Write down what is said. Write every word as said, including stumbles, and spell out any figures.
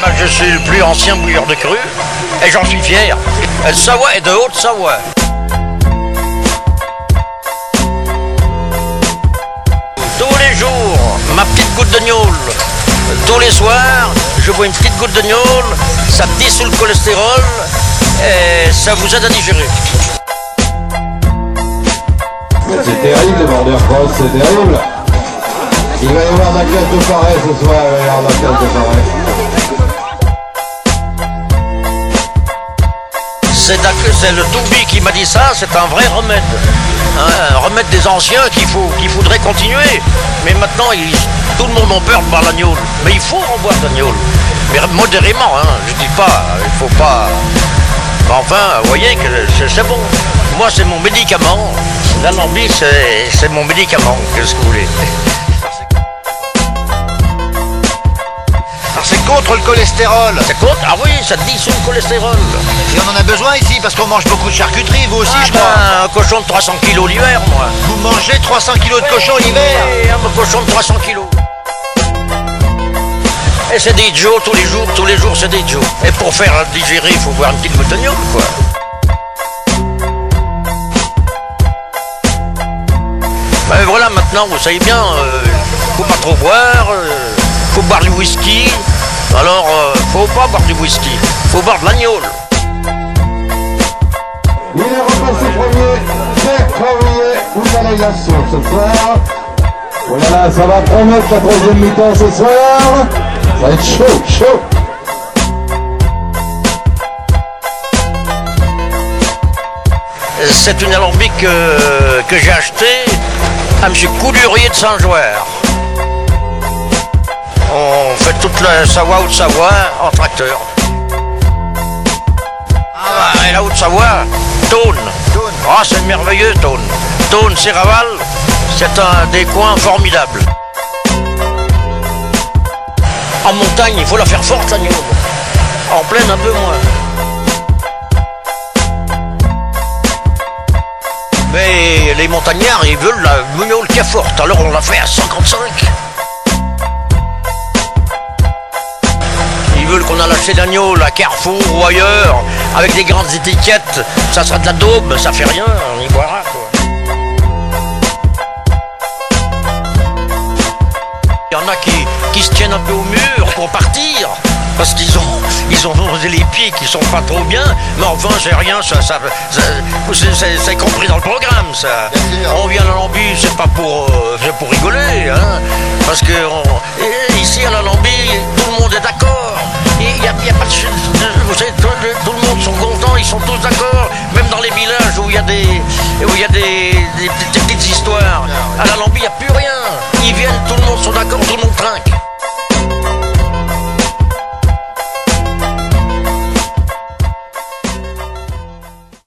Je suis le plus ancien bouilleur de cru et j'en suis fier. Le Savoie est de Haute-Savoie. Tous les jours, ma petite goutte de gnôle. Tous les soirs, je bois une petite goutte de gnôle, ça dissout le cholestérol et ça vous aide à digérer. C'est terrible les Border Cross, c'est terrible. Il va y avoir de la classe de pareil ce soir, il va y avoir de la classe de pareil. C'est le Toubi qui m'a dit ça, c'est un vrai remède. Hein, un remède des anciens qu'il faut, qu'il faudrait continuer. Mais maintenant, il, tout le monde a peur de boire l'agneau. Mais il faut en boire de l'agneau. Mais modérément, hein, je dis pas, il faut pas... Mais enfin, vous voyez que c'est bon. Moi, c'est mon médicament. L'alambi, c'est mon médicament, qu'est-ce que vous voulez. C'est contre le cholestérol. C'est contre? Ah oui, ça dissout le cholestérol. Et on en a besoin ici parce qu'on mange beaucoup de charcuterie, vous aussi, ah je ben, crois. Un cochon de trois cents kilos l'hiver, moi. Vous mangez trois cents kilos de cochon l'hiver? Oui, un cochon de trois cents kilos. Et c'est des Joe tous les jours, tous les jours c'est des Joe. Et pour faire digérer, il faut boire une petite goutte de gnôle, quoi. Ben voilà, maintenant, vous savez bien, euh, faut pas trop boire, euh, faut boire du whisky. Alors, euh, faut pas boire du whisky, faut boire de l'agneau. Il est repassé premier, Pierre Traoré, vous allez la sauce ce soir. Voilà, ça va promettre la troisième mi-temps ce soir. Ça va être chaud, chaud. C'est une alambic euh, que j'ai achetée à M. Coudurier de Saint-Jouer. On fait toute la Savoie, Haute-Savoie en tracteur. Ah bah, et la Haute-Savoie, Tône. Ah, c'est merveilleux, Tône. Tône, Serraval, c'est un des coins formidables. En montagne, il faut la faire forte, l'agneau. En plaine, un peu moins. Mais les montagnards, ils veulent la gnôle qui est forte, alors on l'a fait à cinquante-cinq. Ils veulent qu'on a lâché l'agneau à Carrefour ou ailleurs, avec des grandes étiquettes. Ça sera de la daube, ça fait rien, on y boira, quoi. Il y en a qui, qui se tiennent un peu au mur pour partir, parce qu'ils ont, ils ont les pieds qui sont pas trop bien, mais enfin c'est rien, ça, ça, ça c'est compris dans le programme, ça. On vient à l'Alambi, c'est pas pour, euh, c'est pour rigoler, hein, parce que on, ici à l'Alambi, tout le monde est d'accord. Il n'y a, a pas de, vous savez, tout, tout le monde sont contents, ils sont tous d'accord, même dans les villages où il y a des, où il y a des, des, des, des petites histoires. À l'Alambi, il n'y a plus rien. Ils viennent, tout le monde sont d'accord.